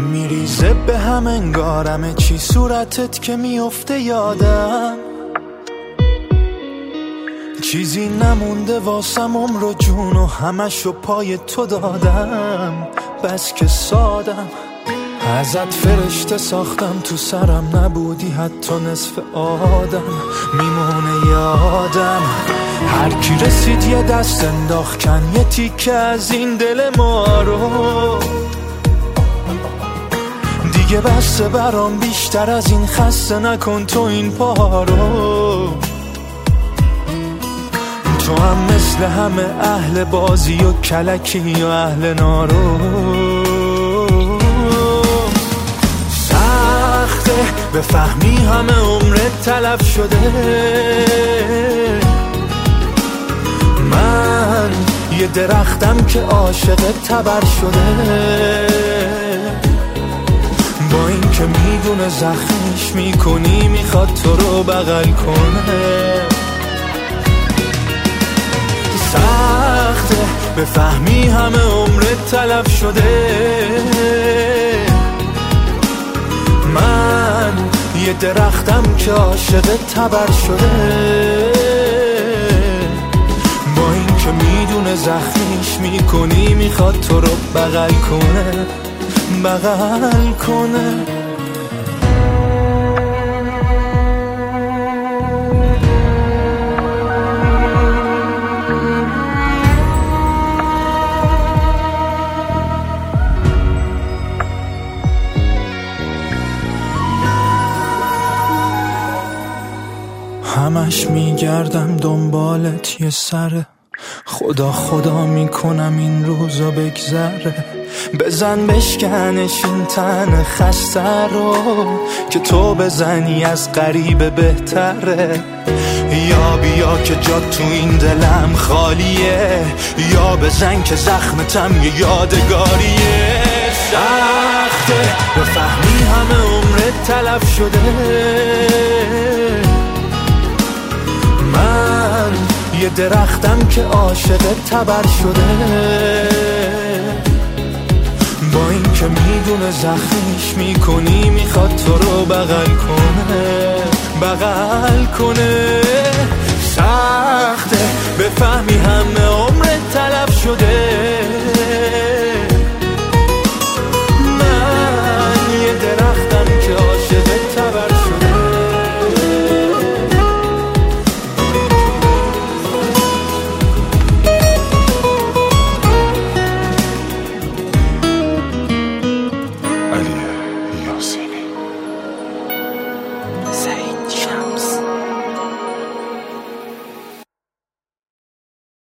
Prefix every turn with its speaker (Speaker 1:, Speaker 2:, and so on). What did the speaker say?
Speaker 1: میریزه به هم انگارمه چی صورتت که میفته یادم، چیزی نمونده واسم عمر و جون و همشو پای تو دادم. بس که سادم ازت فرشته ساختم، تو سرم نبودی حتی نصف آدم. میمونه یادم هر کی رسید یه دست انداخت کن یه تیکه از این دل ما رو. دیگه بسته برام بیشتر از این، خسته نکن تو این پا رو. تو هم مثل همه اهل بازی و کلکی و اهل نارو. سخته بفهمی همه عمرت تلف شده، من یه درختم که عاشق تبر شده. با این که میدونه زخمش میکنی میخواد تو رو بغل کنه. سخته بفهمی همه عمرت تلف شده، من یه درختم که عاشق تبر شده. با این که میدونه زخمیش میکنی میخواد تو رو بغل کنه، بغل کنه. همش میگردم دنبالت یه سره، خدا خدا میکنم این روزا بگذره. بزن بشکنش این تن خسته رو، که تو بزنی از غریبه بهتره. یا بیا که جا تو این دلم خالیه، یا بزن که زخمتم یه یادگاریه. سخته بفهمی همه عمرت تلف شده، من یه درختم که عاشق تبر شده. با این که میدونه زخمیش میکنی میخواد تو رو بغل کنه، بغل کنه. سخته بفهمی همه عمرت تلف شده،